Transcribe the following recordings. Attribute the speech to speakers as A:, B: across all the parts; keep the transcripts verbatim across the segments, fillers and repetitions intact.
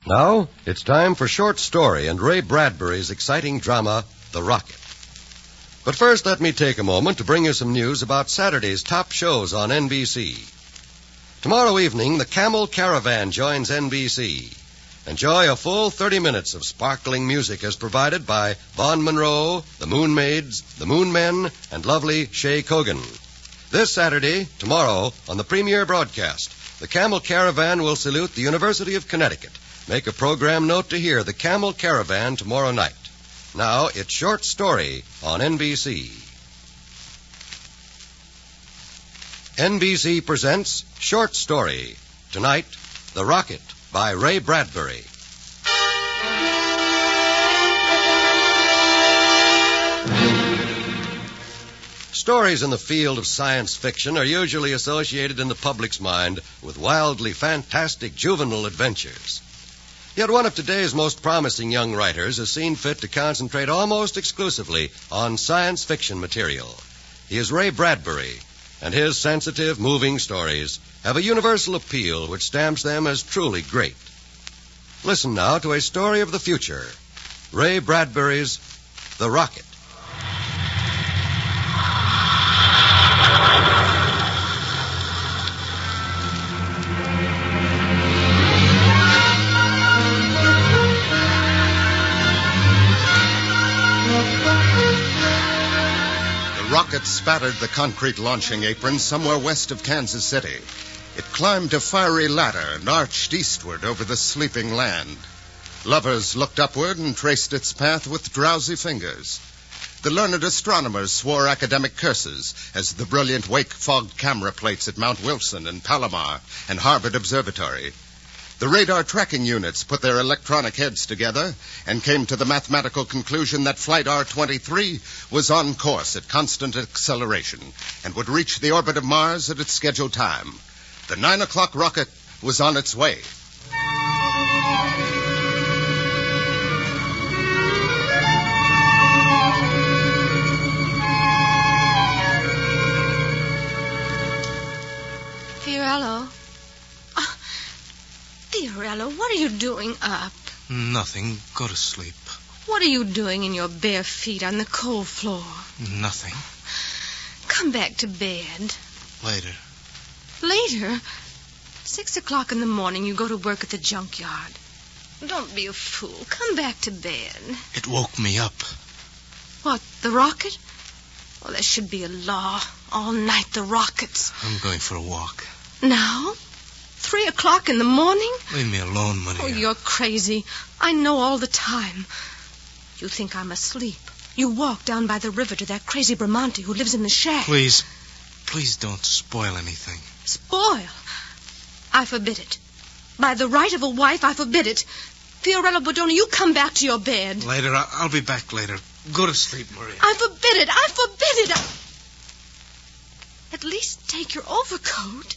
A: Now, it's time for Short Story and Ray Bradbury's exciting drama, The Rocket. But first, let me take a moment to bring you some news about Saturday's top shows on N B C. Tomorrow evening, the Camel Caravan joins N B C. Enjoy a full thirty minutes of sparkling music as provided by Vaughn Monroe, the Moon Maids, the Moon Men, and lovely Shay Kogan. This Saturday, tomorrow, on the premiere broadcast, the Camel Caravan will salute the University of Connecticut. Make a program note to hear the Camel Caravan tomorrow night. Now, it's Short Story on N B C. N B C presents Short Story. Tonight, The Rocket by Ray Bradbury. Stories in the field of science fiction are usually associated in the public's mind with wildly fantastic juvenile adventures. Yet one of today's most promising young writers has seen fit to concentrate almost exclusively on science fiction material. He is Ray Bradbury, and his sensitive, moving stories have a universal appeal which stamps them as truly great. Listen now to a story of the future, Ray Bradbury's The Rocket.
B: Rocket spattered the concrete launching apron somewhere west of Kansas City. It climbed a fiery ladder and arched eastward over the sleeping land. Lovers looked upward and traced its path with drowsy fingers. The learned astronomers swore academic curses as the brilliant wake fogged camera plates at Mount Wilson and Palomar and Harvard Observatory. The radar tracking units put their electronic heads together and came to the mathematical conclusion that Flight R twenty-three was on course at constant acceleration and would reach the orbit of Mars at its scheduled time. The nine o'clock rocket was on its way.
C: Fiorello. Fiorello, what are you doing up?
D: Nothing. Go to sleep.
C: What are you doing in your bare feet on the cold floor?
D: Nothing.
C: Come back to bed.
D: Later.
C: Later? Six o'clock in the morning you go to work at the junkyard. Don't be a fool. Come back to bed.
D: It woke me up.
C: What, the rocket? Well, there should be a law. All night, the rockets.
D: I'm going for a walk.
C: Now? Three o'clock in the morning?
D: Leave me alone, Maria.
C: Oh, you're crazy. I know all the time. You think I'm asleep. You walk down by the river to that crazy Bramante who lives in the shack.
D: Please, please don't spoil anything.
C: Spoil? I forbid it. By the right of a wife, I forbid it. Fiorello Bodoni, you come back to your bed.
D: Later. I'll, I'll be back later. Go to sleep, Maria.
C: I forbid it. I forbid it. I... At least take your overcoat.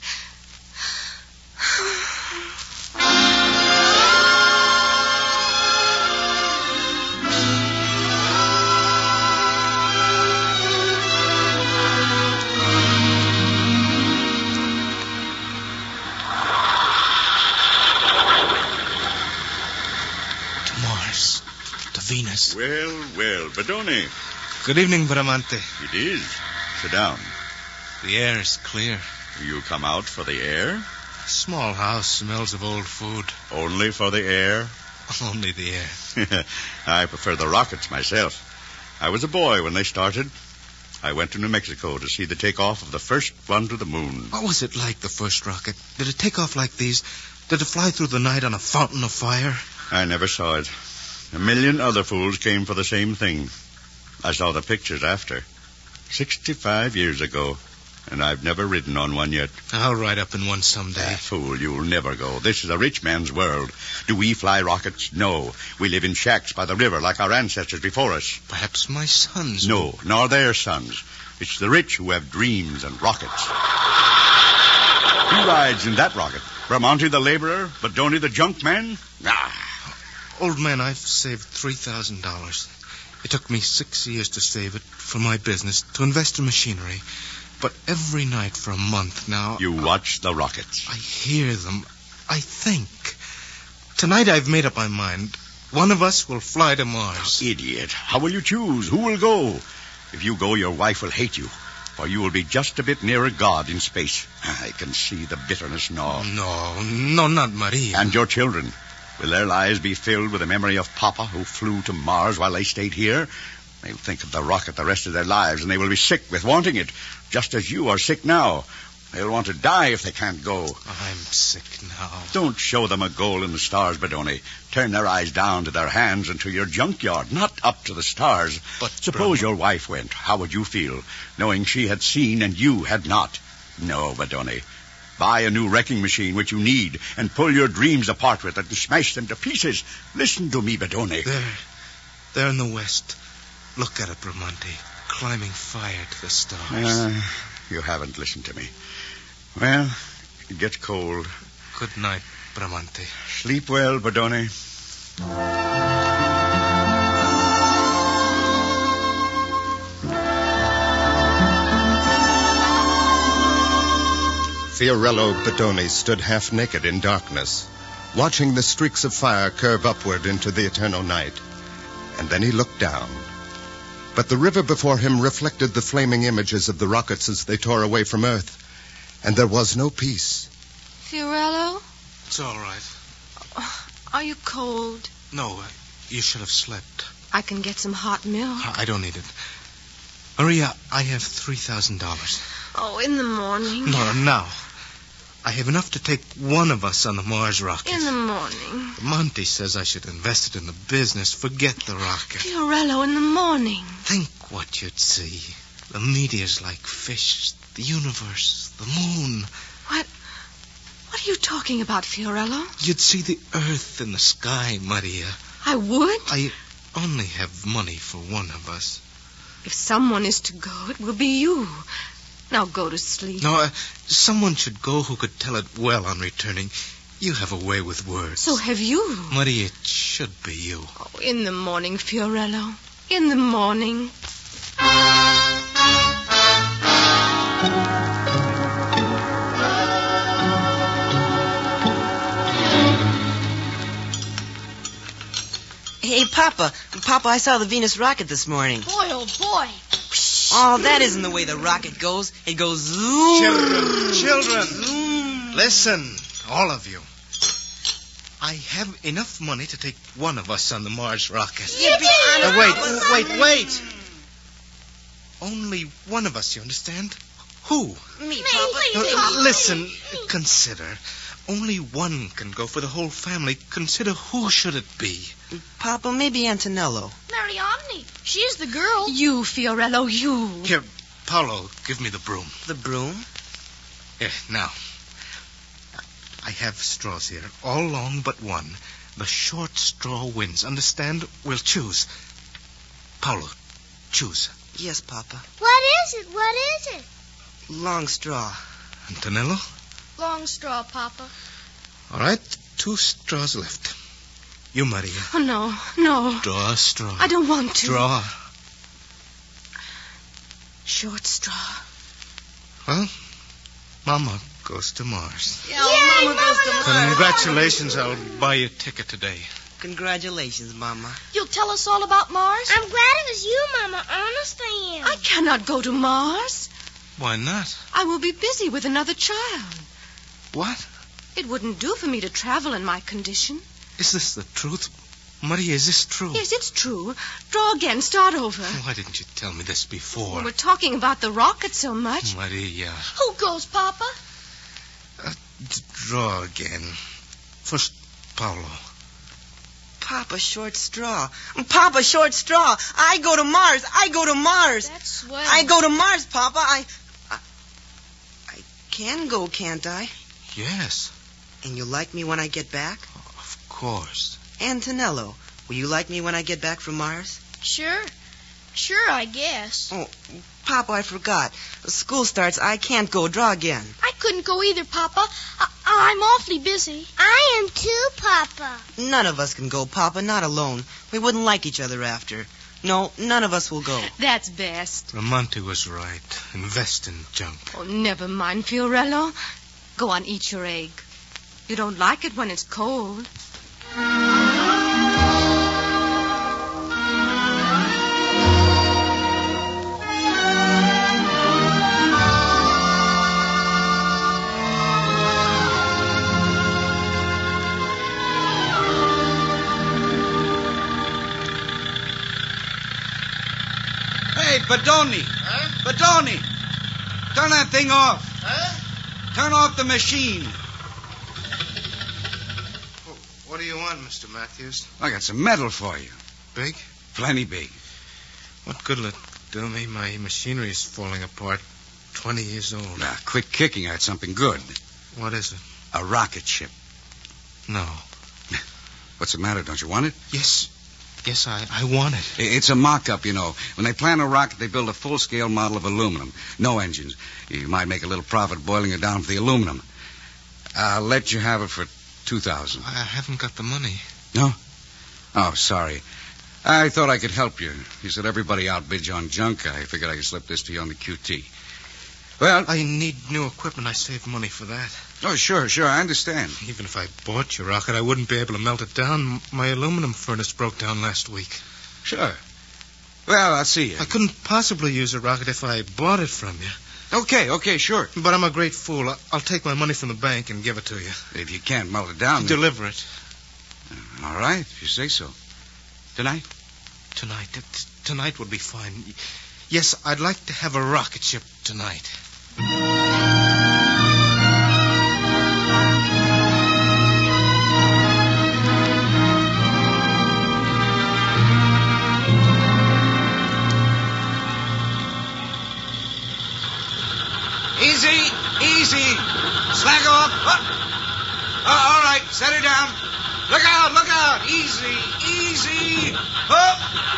D: To Mars. To Venus.
E: Well, well, Bodoni.
D: Good evening, Bramante.
E: It is. Sit down.
D: The air is clear.
E: You come out for the air?
D: Small house smells of old food.
E: Only for the air?
D: Only the air.
E: I prefer the rockets myself. I was a boy when they started. I went to New Mexico to see the takeoff of the first one to the moon.
D: What was it like, the first rocket? Did it take off like these? Did it fly through the night on a fountain of fire?
E: I never saw it. A million other fools came for the same thing. I saw the pictures after. Sixty-five years ago. And I've never ridden on one yet.
D: I'll ride up in one someday.
E: Ah, fool, you'll never go. This is a rich man's world. Do we fly rockets? No. We live in shacks by the river like our ancestors before us.
D: Perhaps my sons...
E: No, nor their sons. It's the rich who have dreams and rockets. Who rides in that rocket? Bramante the laborer? Bodoni the junk man? Ah.
D: Old man, I've saved three thousand dollars. It took me six years to save it for my business, to invest in machinery. But every night for a month now...
E: You watch the rockets.
D: I hear them. I think. Tonight I've made up my mind. One of us will fly to Mars.
E: Idiot. How will you choose? Who will go? If you go, your wife will hate you, for you will be just a bit nearer God in space. I can see the bitterness gnaw.
D: No, no, not Maria.
E: And your children. Will their lives be filled with the memory of Papa, who flew to Mars while they stayed here? They'll think of the rocket the rest of their lives, and they will be sick with wanting it, just as you are sick now. They'll want to die if they can't go.
D: I'm sick now.
E: Don't show them a goal in the stars, Bedoni. Turn their eyes down to their hands and to your junkyard, not up to the stars.
D: But
E: suppose
D: Brahma...
E: your wife went. How would you feel, knowing she had seen and you had not? No, Bedoni. Buy a new wrecking machine, which you need, and pull your dreams apart with it and smash them to pieces. Listen to me, Bedoni.
D: There, there in the west. Look at it, Bramante, climbing fire to the stars.
E: Uh, you haven't listened to me. Well, it gets cold.
D: Good night, Bramante.
E: Sleep well, Bedoni.
B: Fiorello Bedoni stood half naked in darkness, watching the streaks of fire curve upward into the eternal night. And then he looked down. But the river before him reflected the flaming images of the rockets as they tore away from Earth. And there was no peace.
C: Fiorello?
D: It's all right.
C: Are you cold?
D: No, uh, you should have slept.
C: I can get some hot milk.
D: I don't need it. Maria, I have three thousand dollars.
C: Oh, in the morning.
D: No, now. I have enough to take one of us on the Mars rocket.
C: In the morning.
D: Monty says I should invest it in the business. Forget the rocket.
C: Fiorello, in the morning.
D: Think what you'd see. The meteors like fish, the universe, the moon.
C: What? What are you talking about, Fiorello?
D: You'd see the earth in the sky, Maria.
C: I would?
D: I only have money for one of us.
C: If someone is to go, it will be you. Now go to sleep.
D: No, uh, someone should go who could tell it well on returning. You have a way with words.
C: So have you.
D: Maria, it should be you.
C: Oh, in the morning, Fiorello. In the morning.
F: Hey, Papa. Papa, I saw the Venus rocket this morning.
G: Boy, oh boy.
F: Oh, that isn't the way the rocket goes. It goes zoom.
D: Children, children,
F: Zoom.
D: listen, all of you. I have enough money to take one of us on the Mars rocket.
F: Yippee!
D: Uh, wait, wait, wait. Only one of us, you understand? Who?
F: Me,
G: Papa.
D: Uh, listen, consider. Only one can go for the whole family. Consider who should it be?
F: Papa, maybe Antonello.
G: Mariamne. She's the girl.
C: You, Fiorello, you.
D: Here, Paolo, give me the broom.
F: The broom?
D: Here, now. I have straws here, all long but one. The short straw wins. Understand? We'll choose. Paolo, choose.
F: Yes, Papa.
G: What is it? What is it?
F: Long straw.
D: Antonello?
G: Long straw, Papa.
D: All right, two straws left. You, Maria.
C: Oh, no, no.
D: Draw a straw.
C: I don't want to.
D: Draw.
C: Short straw.
D: Well, Mama goes to Mars.
F: Yeah, oh, Mama goes to Mars.
D: Congratulations, I'll buy you a ticket today.
F: Congratulations, Mama.
G: You'll tell us all about Mars?
H: I'm glad it was you, Mama. Honest I am.
C: I cannot go to Mars.
D: Why not?
C: I will be busy with another child.
D: What?
C: It wouldn't do for me to travel in my condition.
D: Is this the truth? Maria, is this true?
C: Yes, it's true. Draw again. Start over.
D: Why didn't you tell me this before?
C: We were talking about the rocket so much.
D: Maria.
G: Who goes, Papa?
D: Uh, d- draw again. First, Paolo.
F: Papa, short straw. Papa, short straw. I go to Mars. I go to Mars.
G: That's swell.
F: I go to Mars, Papa. I, I... I can go, can't I?
D: Yes,
F: And you'll like me when I get back?
D: of course.
F: Antonello, will you like me when I get back from Mars?
G: Sure. Sure, I guess.
F: Oh, Papa, I forgot. School starts. I can't go. Draw again.
G: I couldn't go either, Papa. I- I'm awfully busy.
H: I am too, Papa.
F: None of us can go, Papa, not alone. We wouldn't like each other after. No, none of us will go.
C: That's best.
D: Ramonte was right. Invest in junk.
C: Oh, never mind, Fiorello. Go on, eat your egg. You don't like it when it's cold.
I: Hey, Badoni.
B: Huh?
I: Badoni. Turn that thing off.
B: Huh?
I: Turn off the machine.
D: Oh, what do you want, Mister Matthews?
I: I got some metal for you.
D: Big?
I: Plenty big.
D: What good'll it do me? My machinery is falling apart. Twenty years old.
I: Now, quit kicking. I had something good.
D: What is it?
I: A rocket ship.
D: No.
I: What's the matter? Don't you want it?
D: Yes. Yes, I, I want it.
I: It's a mock-up, you know. When they plan a rocket, they build a full-scale model of aluminum. No engines. You might make a little profit boiling it down for the aluminum. I'll let you have it for two thousand dollars.
D: I haven't got the money.
I: No? Oh, sorry. I thought I could help you. You said everybody outbids you on junk. I figured I could slip this to you on the Q T. Well,
D: I need new equipment. I saved money for that.
I: Oh, sure, sure. I understand.
D: Even if I bought your rocket, I wouldn't be able to melt it down. My aluminum furnace broke down last week.
I: Sure. Well, I'll see you.
D: I couldn't possibly use a rocket if I bought it from you.
I: Okay, okay, sure.
D: But I'm a great fool. I- I'll take my money from the bank and give it to you.
I: If you can't melt it down...
D: Deliver it.
I: All right, if you say so. Tonight?
D: Tonight. T- Tonight would be fine. Yes, I'd like to have a rocket ship tonight.
I: Easy, easy. Slack off. Oh. Oh, all right, set her down. Look out, look out. Easy, easy. Up.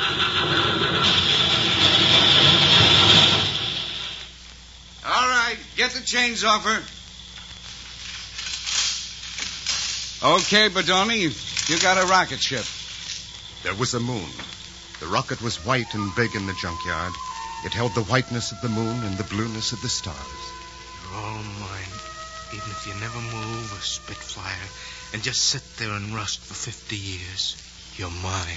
I: All right, get the chains off her. Okay, Badoni, you got a rocket ship.
B: There was a moon. The rocket was white and big in the junkyard. It held the whiteness of the moon and the blueness of the stars.
D: You're all mine. Even if you never move a Spitfire and just sit there and rust for fifty years, you're mine.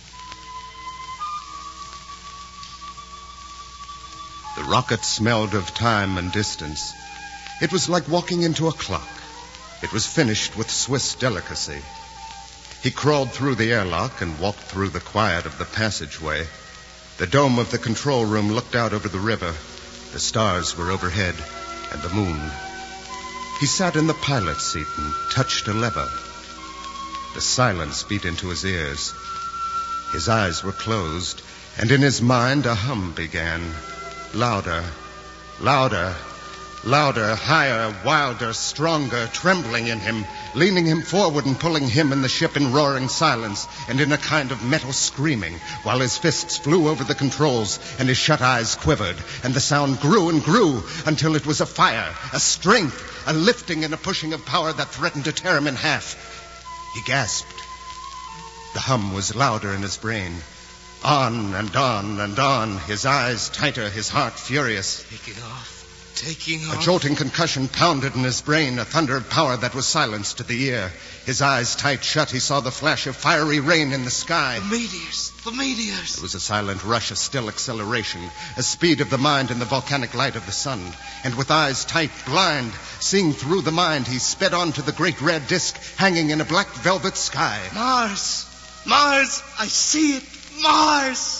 B: The rocket smelled of time and distance. It was like walking into a clock. It was finished with Swiss delicacy. He crawled through the airlock and walked through the quiet of the passageway. The dome of the control room looked out over the river. The stars were overhead, and the moon. He sat in the pilot's seat and touched a lever. The silence beat into his ears. His eyes were closed, and in his mind a hum began. Louder, louder, louder, higher, wilder, stronger, trembling in him, leaning him forward and pulling him and the ship in roaring silence and in a kind of metal screaming, while his fists flew over the controls and his shut eyes quivered, and the sound grew and grew until it was a fire, a strength, a lifting and a pushing of power that threatened to tear him in half. He gasped. The hum was louder in his brain. On and on and on, his eyes tighter, his heart furious.
D: Taking off, taking
B: A
D: off.
B: jolting concussion pounded in his brain, a thunder of power that was silence to the ear. His eyes tight shut, he saw the flash of fiery rain in the sky.
D: The meteors, the meteors.
B: It was a silent rush, a still acceleration, a speed of the mind in the volcanic light of the sun. And with eyes tight, blind, seeing through the mind, he sped on to the great red disk hanging in a black velvet sky.
D: Mars, Mars, I see it, Mars.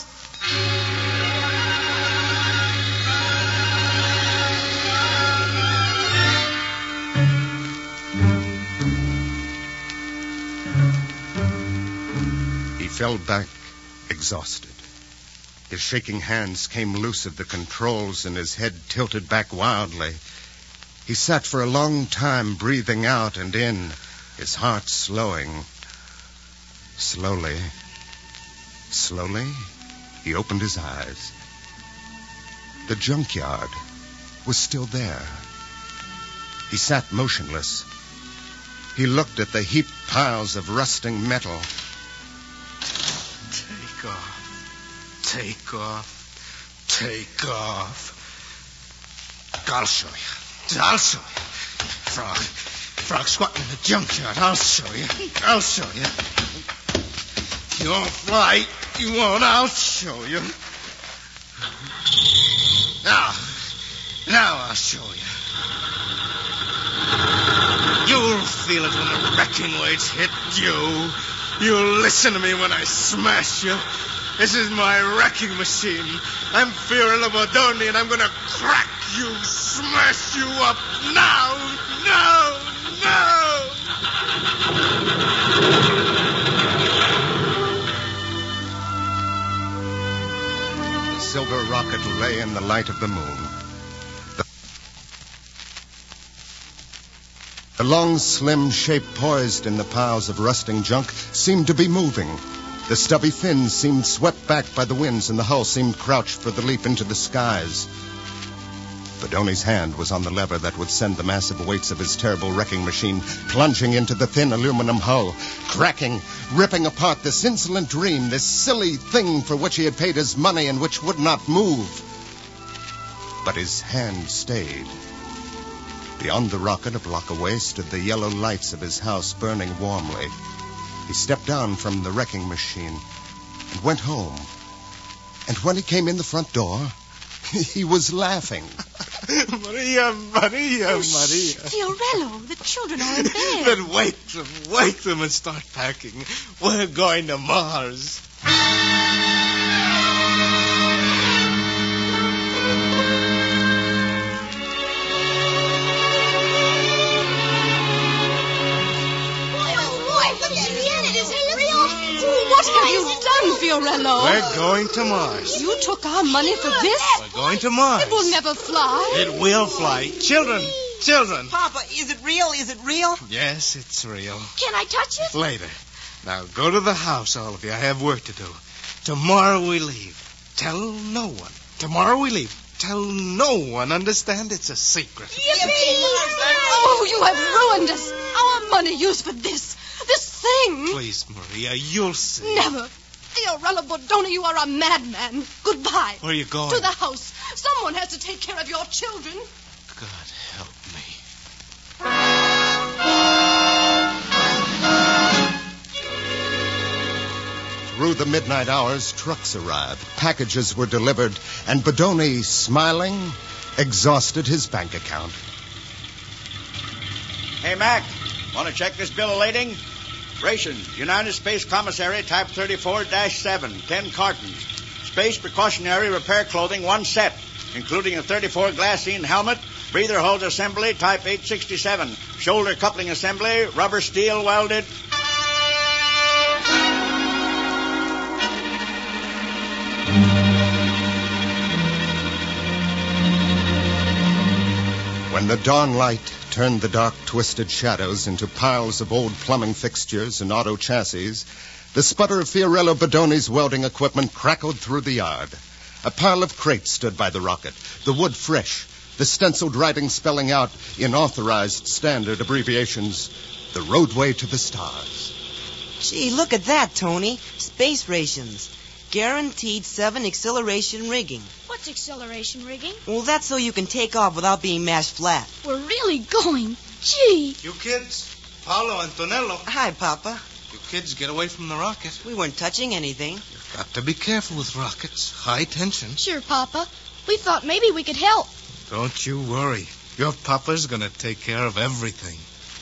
B: He fell back, exhausted. His shaking hands came loose of the controls and his head tilted back wildly. He sat for a long time, breathing out and in, his heart slowing. Slowly, slowly, he opened his eyes. The junkyard was still there. He sat motionless. He looked at the heaped piles of rusting metal.
D: Take off, take off, take off. I'll show you. I'll show you. Frog, Frog squatting in the junkyard. I'll show you. I'll show you. You won't fly. You won't. I'll show you. Now, now I'll show you. You'll feel it when the wrecking waves hit you. You'll listen to me when I smash you. This is my wrecking machine. I'm Fiorello Bodoni, and I'm going to crack you, smash you up now, now, now!
B: The silver rocket lay in the light of the moon. The long, slim shape poised in the piles of rusting junk seemed to be moving. The stubby fins seemed swept back by the winds, and the hull seemed crouched for the leap into the skies. Bodoni's hand was on the lever that would send the massive weights of his terrible wrecking machine plunging into the thin aluminum hull, cracking, ripping apart this insolent dream, this silly thing for which he had paid his money and which would not move. But his hand stayed. Beyond the rocket, a block away, stood the yellow lights of his house burning warmly. He stepped down from the wrecking machine and went home. And when he came in the front door, he was laughing.
D: Maria, Maria,
C: Oh,
D: Maria.
C: shh, Fiorello, the children are in bed.
D: Then wake them, wake them and start packing. We're going to Mars.
C: What have you done, Fiorello?
D: We're going to Mars.
C: You took our money for this?
D: We're going to Mars.
C: It will never fly.
D: It will fly. Children, children.
F: Papa, is it real? Is it real?
D: Yes, it's real.
G: Can I touch it?
D: Later. Now go to the house, all of you. I have work to do. Tomorrow we leave. Tell no one. Tomorrow we leave. Tell no one. Understand? It's a secret.
C: Oh, you have ruined us. Our money used for this. This thing.
D: Please, Maria, you'll see.
C: Never. Fiorello Bodoni, you are a madman. Goodbye.
D: Where are you going?
C: To the house. Someone has to take care of your children.
D: God help me.
B: Through the midnight hours, trucks arrived, packages were delivered, and Bodoni, smiling, exhausted his bank account.
E: Hey, Mac, want to check this bill of lading? Rations, United Space Commissary, type thirty-four dash seven, ten cartons. Space precautionary repair clothing, one set, including a thirty-four glassine helmet, breather hose assembly, type eight sixty-seven, shoulder coupling assembly, rubber steel welded.
B: When the dawn light turned the dark, twisted shadows into piles of old plumbing fixtures and auto chassis, the sputter of Fiorello Bodoni's welding equipment crackled through the yard. A pile of crates stood by the rocket, the wood fresh, the stenciled writing spelling out in authorized standard abbreviations, the roadway to the stars.
F: Gee, look at that, Tony. Space rations. Guaranteed seven acceleration rigging.
G: What's acceleration rigging?
F: Well, that's so you can take off without being mashed flat.
G: We're really going. Gee.
D: You kids, Paolo, Antonello.
F: Hi, Papa.
D: You kids get away from the rocket.
F: We weren't touching anything.
D: You've got to be careful with rockets. High tension.
G: Sure, Papa. We thought maybe we could help.
D: Don't you worry. Your papa's going to take care of everything.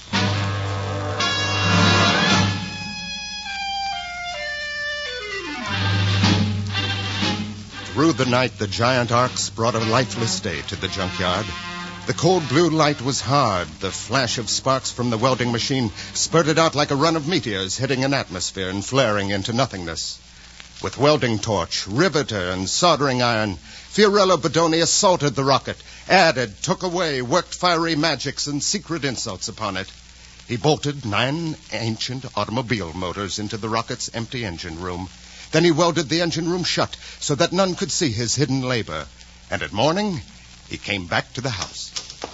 B: Through the night, the giant arcs brought a lifeless day to the junkyard. The cold blue light was hard. The flash of sparks from the welding machine spurted out like a run of meteors hitting an atmosphere and flaring into nothingness. With welding torch, riveter, and soldering iron, Fiorello Bodoni assaulted the rocket, added, took away, worked fiery magics and secret insults upon it. He bolted nine ancient automobile motors into the rocket's empty engine room. Then he welded the engine room shut so that none could see his hidden labor. And at morning, he came back to the house.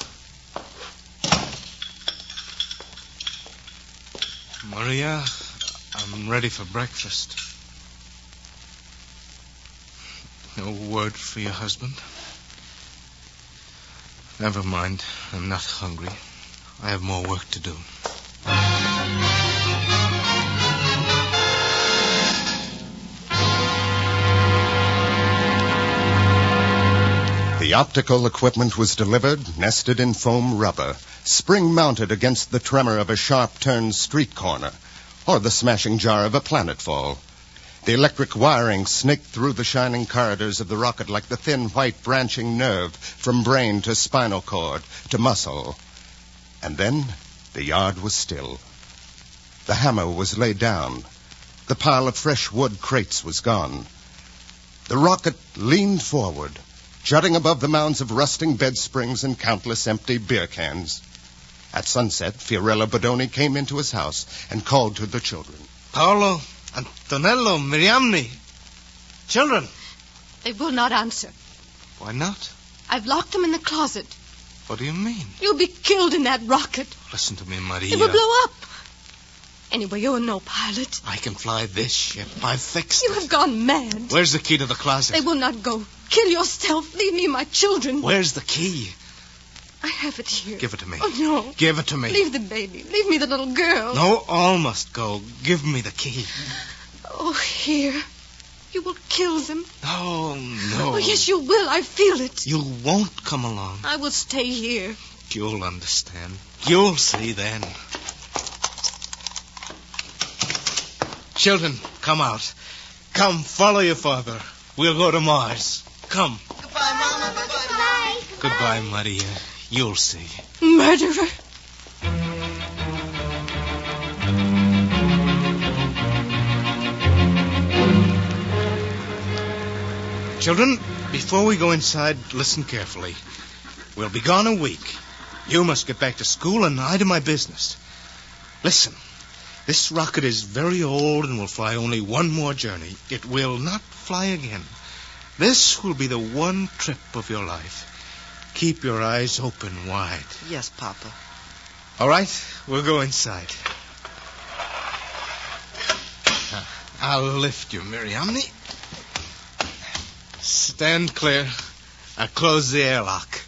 D: Maria, I'm ready for breakfast. No word for your husband? Never mind. I'm not hungry. I have more work to do.
B: The optical equipment was delivered, nested in foam rubber, spring-mounted against the tremor of a sharp-turned street corner, or the smashing jar of a planetfall. The electric wiring snaked through the shining corridors of the rocket like the thin white branching nerve from brain to spinal cord to muscle. And then the yard was still. The hammer was laid down. The pile of fresh wood crates was gone. The rocket leaned forward, jutting above the mounds of rusting bed springs and countless empty beer cans. At sunset, Fiorello Bodoni came into his house and called to the children.
D: Paolo, Antonello, Miriamni. Children.
C: They will not answer.
D: Why not?
C: I've locked them in the closet.
D: What do you mean?
C: You'll be killed in that rocket.
D: Listen to me, Maria.
C: It will blow up. Anyway, you're no pilot.
D: I can fly this ship. I've fixed
C: You
D: it.
C: have gone mad.
D: Where's the key to the closet?
C: They will not go. Kill yourself. Leave me my children.
D: Where's the key?
C: I have it here.
D: Give it to me.
C: Oh, no.
D: Give it to me.
C: Leave the baby. Leave me the little girl.
D: No, all must go. Give me the key.
C: Oh, here. You will kill them.
D: No, no.
C: Oh, yes, you will. I feel it.
D: You won't come along.
C: I will stay here.
D: You'll understand. You'll see then. Children, come out. Come, follow your father. We'll go to Mars. Come.
H: Goodbye, Mama. Goodbye.
D: Goodbye, Maria. You'll see.
C: Murderer.
D: Children, before we go inside, listen carefully. We'll be gone a week. You must get back to school and I to my business. Listen, this rocket is very old and will fly only one more journey. It will not fly again. This will be the one trip of your life. Keep your eyes open wide.
F: Yes, Papa.
D: All right, we'll go inside. Uh, I'll lift you, Miriamni. Stand clear. I'll close the airlock.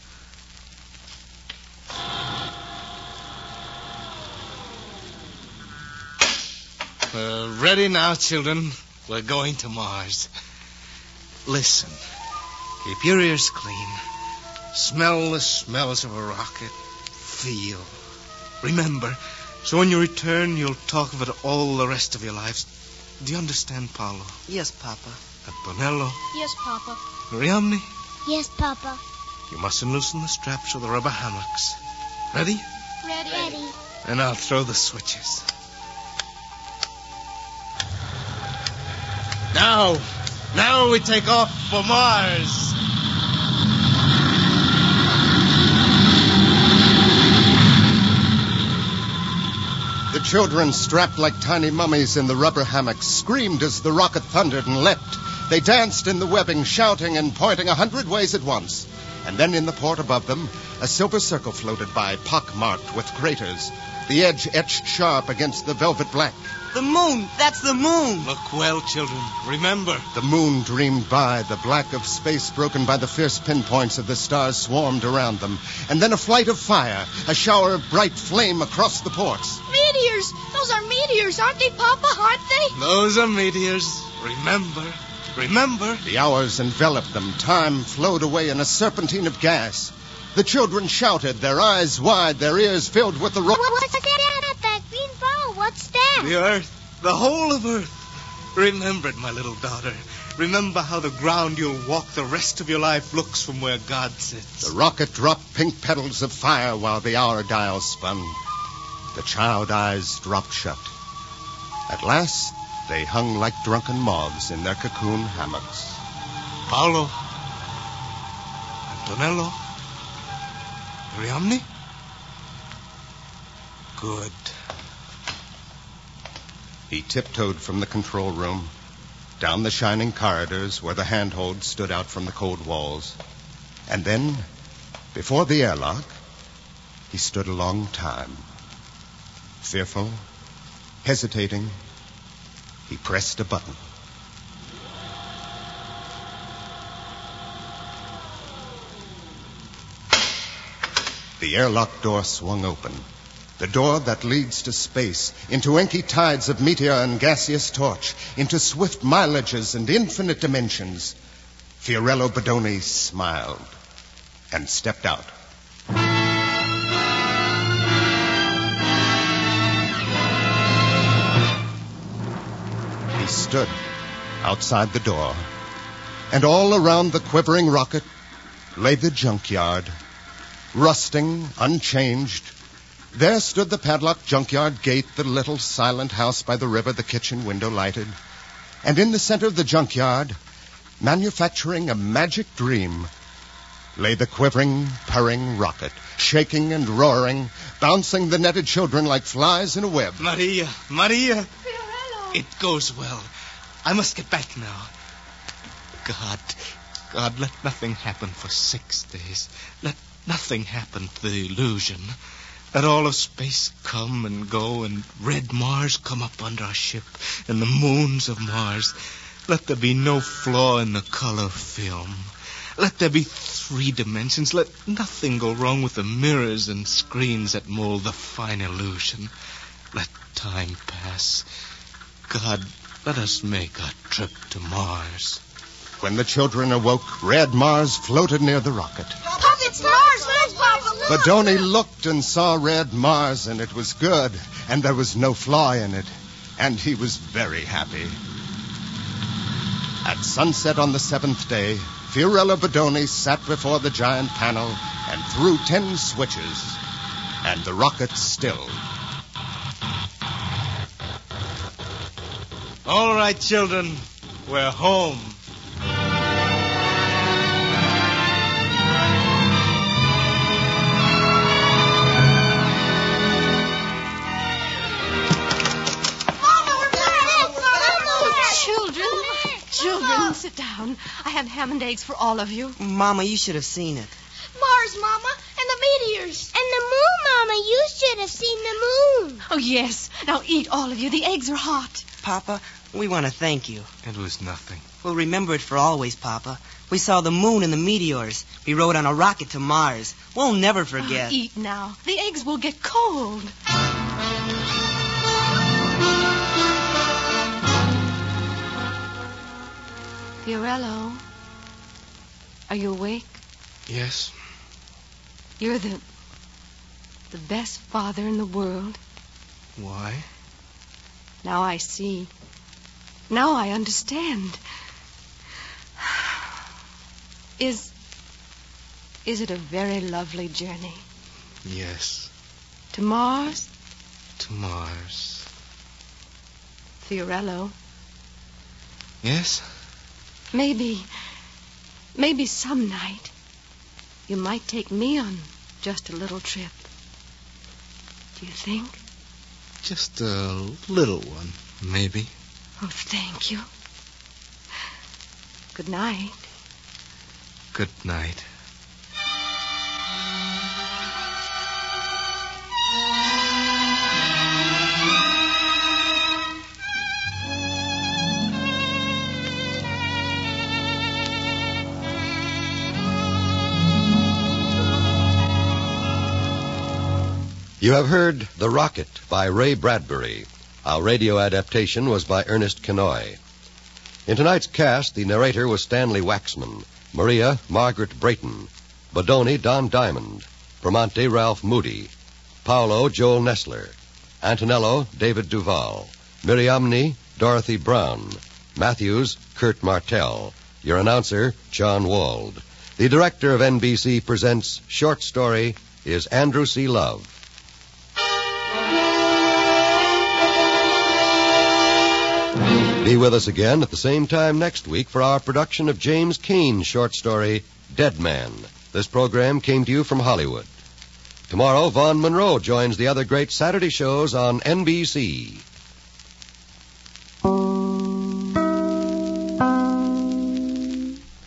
D: Uh, ready now, children. We're going to Mars. Listen. Keep your ears clean. Smell the smells of a rocket. Feel. Remember. So when you return, you'll talk of it all the rest of your lives. Do you understand, Paolo?
F: Yes, Papa.
D: Antonello?
G: Yes, Papa.
D: Miriamni?
H: Yes, Papa.
D: You mustn't loosen the straps of the rubber hammocks. Ready?
G: Ready.
H: Ready.
D: And I'll throw the switches. Now, now we take off for Mars.
B: The children, strapped like tiny mummies in the rubber hammocks, screamed as the rocket thundered and leapt. They danced in the webbing, shouting and pointing a hundred ways at once. And then in the port above them, a silver circle floated by, pock-marked with craters, the edge etched sharp against the velvet black.
F: The moon. That's the moon.
D: Look well, children. Remember.
B: The moon dreamed by, the black of space broken by the fierce pinpoints of the stars swarmed around them. And then a flight of fire, a shower of bright flame across the ports.
G: Meteors! Those are meteors, aren't they, Papa? Aren't they?
D: Those are meteors. Remember. Remember.
B: The hours enveloped them. Time flowed away in a serpentine of gas. The children shouted, their eyes wide, their ears filled with the... Ro-
H: What's that? That green ball? What's that?
D: The earth. The whole of earth. Remember it, my little daughter. Remember how the ground you'll walk the rest of your life looks from where God sits.
B: The rocket dropped pink petals of fire while the hour dial spun. The child eyes dropped shut. At last, they hung like drunken moths in their cocoon hammocks.
D: Paolo. Antonello. Miriamni? Good.
B: He tiptoed from the control room, down the shining corridors where the handholds stood out from the cold walls. And then, before the airlock, he stood a long time. Fearful, hesitating, he pressed a button. The airlock door swung open. The door that leads to space, into inky tides of meteor and gaseous torch, into swift mileages and infinite dimensions. Fiorello Bodoni smiled and stepped out. He stood, outside the door. And all around the quivering rocket lay the junkyard, rusting, unchanged. There stood the padlocked junkyard gate, the little silent house by the river, the kitchen window lighted. And in the center of the junkyard, manufacturing a magic dream, lay the quivering, purring rocket, shaking and roaring, bouncing the netted children like flies in a web.
D: Maria, Maria.
C: Fiorello.
D: It goes well. I must get back now. God, God, let nothing happen for six days. Let nothing happen to the illusion. Let all of space come and go, and red Mars come up under our ship, and the moons of Mars. Let there be no flaw in the color film. Let there be three dimensions. Let nothing go wrong with the mirrors and screens that mold the fine illusion. Let time pass. God, let us make a trip to Mars.
B: When the children awoke, red Mars floated near the rocket.
G: Papa, it's Mars! Look, Papa, look!
B: Badoni looked and saw red Mars, and it was good, and there was no flaw in it, and he was very happy. At sunset on the seventh day, Fiorello Badoni sat before the giant panel and threw ten switches, and the rocket stilled.
D: All right, children, we're home.
C: Children, sit down. I have ham and eggs for all of you.
F: Mama, you should have seen it.
G: Mars, Mama, and the meteors.
H: And the moon, Mama. You should have seen the moon.
C: Oh, yes. Now eat, all of you. The eggs are hot.
F: Papa, we want to thank you.
D: It was nothing.
F: We'll remember it for always, Papa. We saw the moon and the meteors. We rode on a rocket to Mars. We'll never forget.
C: Oh, eat now. The eggs will get cold. Fiorello, are you awake?
D: Yes.
C: You're the the best father in the world.
D: Why?
C: Now I see. Now I understand. Is is it a very lovely journey?
D: Yes.
C: To Mars?
D: To Mars.
C: Fiorello,
D: Yes?
C: maybe, maybe some night you might take me on just a little trip. Do you think?
D: Just a little one, maybe.
C: Oh, thank you. Good night.
D: Good night.
A: You have heard The Rocket by Ray Bradbury. Our radio adaptation was by Ernest Kenoy. In tonight's cast, the narrator was Stanley Waxman, Maria, Margaret Brayton, Badoni, Don Diamond, Bramante, Ralph Moody, Paolo, Joel Nessler, Antonello, David Duval, Miriamni, Dorothy Brown, Matthews, Kurt Martell, your announcer, John Wald. The director of N B C Presents Short Story is Andrew C. Love. Be with us again at the same time next week for our production of James Cain's short story, Dead Man. This program came to you from Hollywood. Tomorrow, Vaughn Monroe joins the other great Saturday shows on N B C.